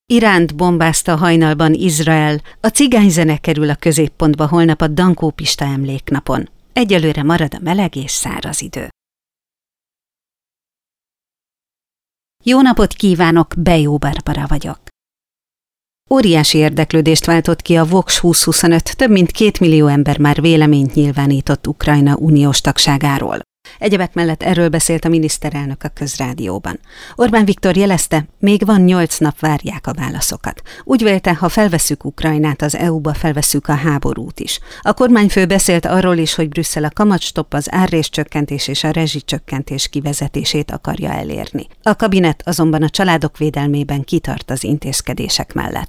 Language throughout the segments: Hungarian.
Iránt bombázta hajnalban Izrael, a cigányzene kerül a középpontba holnap a Dankó Pista emléknapon. Egyelőre marad a meleg és száraz idő. Jó napot kívánok, Bejó Barbara vagyok. Óriási érdeklődést váltott ki a Vox 2025, több mint 2 millió ember már véleményt nyilvánított Ukrajna uniós tagságáról. Egyebek mellett erről beszélt a miniszterelnök a Közrádióban. Orbán Viktor jelezte, még van 8 nap, várják a válaszokat. Úgy vélte, ha felvesszük Ukrajnát az EU-ba, felvesszük a háborút is. A kormányfő beszélt arról is, hogy Brüsszel a kamatstopp, az árréscsökkentés és a rezsicsökkentés kivezetését akarja elérni. A kabinet azonban a családok védelmében kitart az intézkedések mellett.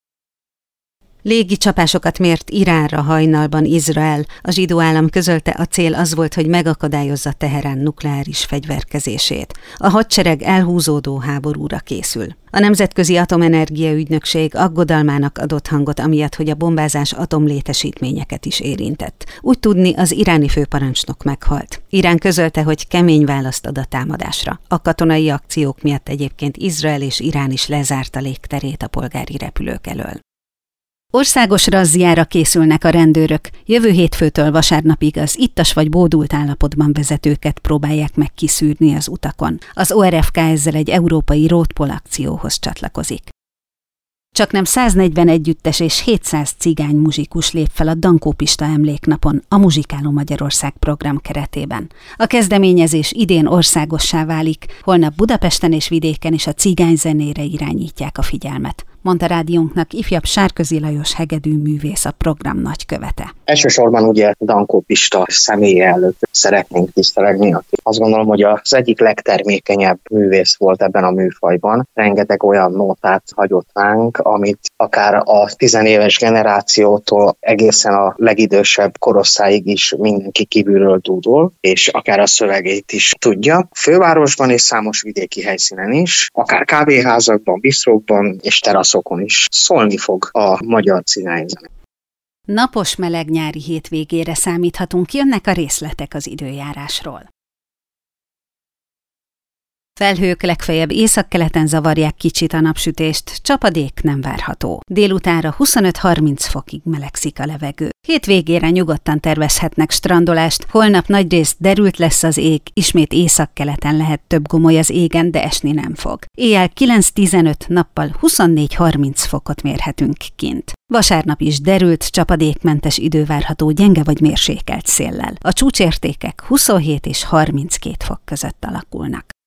Légi csapásokat mért Iránra hajnalban Izrael. A zsidó állam közölte, a cél az volt, hogy megakadályozza Teherán nukleáris fegyverkezését. A hadsereg elhúzódó háborúra készül. A Nemzetközi Atomenergia Ügynökség aggodalmának adott hangot amiatt, hogy a bombázás atomlétesítményeket is érintett. Úgy tudni, az iráni főparancsnok meghalt. Irán közölte, hogy kemény választ ad a támadásra. A katonai akciók miatt egyébként Izrael és Irán is lezárta légterét a polgári repülők elől. Országos razziára készülnek a rendőrök. Jövő hétfőtől vasárnapig az ittas vagy bódult állapotban vezetőket próbálják meg kiszűrni az utakon. Az ORFK ezzel egy európai roadpol akcióhoz csatlakozik. Csaknem 140 együttes és 700 cigány muzsikus lép fel a Dankó Pista emléknapon a Muzsikáló Magyarország program keretében. A kezdeményezés idén országossá válik, holnap Budapesten és vidéken is a cigányzenére irányítják a figyelmet, mondta rádiónknak ifjabb Sárközi Lajos hegedűművész, a program nagykövete. Elsősorban ugye Dankó Pista személye előtt szeretnénk tisztelegni. Azt gondolom, hogy az egyik legtermékenyebb művész volt ebben a műfajban. Rengeteg olyan nótát hagyott ránk, amit akár a 10 éves generációtól egészen a legidősebb korosztályig is mindenki kívülről dúdol, és akár a szövegét is tudja. Fővárosban és számos vidéki helyszínen is, akár kávéházakban, bisztrókban és teraszokon is szólni fog a magyar cigányzene. Napos meleg nyári hétvégére számíthatunk, jönnek a részletek az időjárásról. Felhők legfeljebb északkeleten zavarják kicsit a napsütést, csapadék nem várható. Délutánra 25-30 fokig melegszik a levegő. Hétvégére nyugodtan tervezhetnek strandolást, holnap nagyrészt derült lesz az ég, ismét északkeleten lehet több gomoly az égen, de esni nem fog. Éjjel 9-15, nappal 24-30 fokot mérhetünk kint. Vasárnap is derült, csapadékmentes idő várható gyenge vagy mérsékelt széllel. A csúcsértékek 27 és 32 fok között alakulnak.